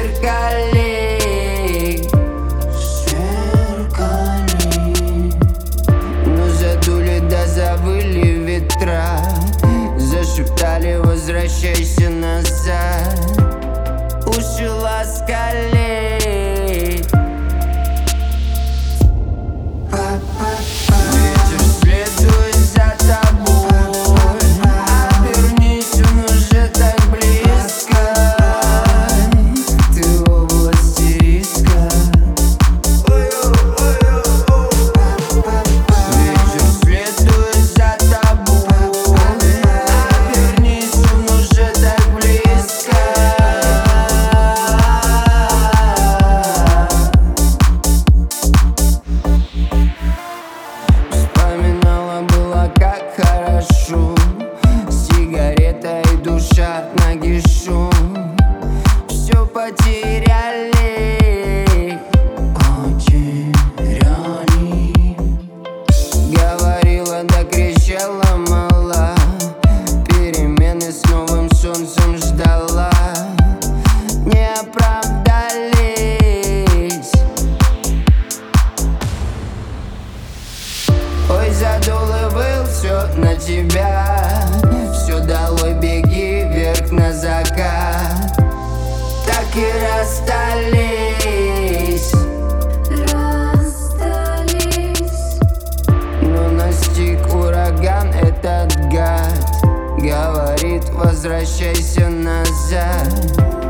сверкали, но задули да завыли ветра, зашептали: возвращайся назад. Уши ласкали, ветер следует за тобой, обернись, он уже так близко, ты в области риска. Ветер следует за тобой, обернись, он уже так близко. Вспоминала, было как хорошо, сигарета и душа нагишу. Все потеряли, говорила да кричала мала, перемены с новым солнцем ждала, не оправдались. Ой, задул и выл все на тебя, все долой, беги вверх на закат. Так и расстались, но настиг ураган этот гад, говорит: возвращайся назад.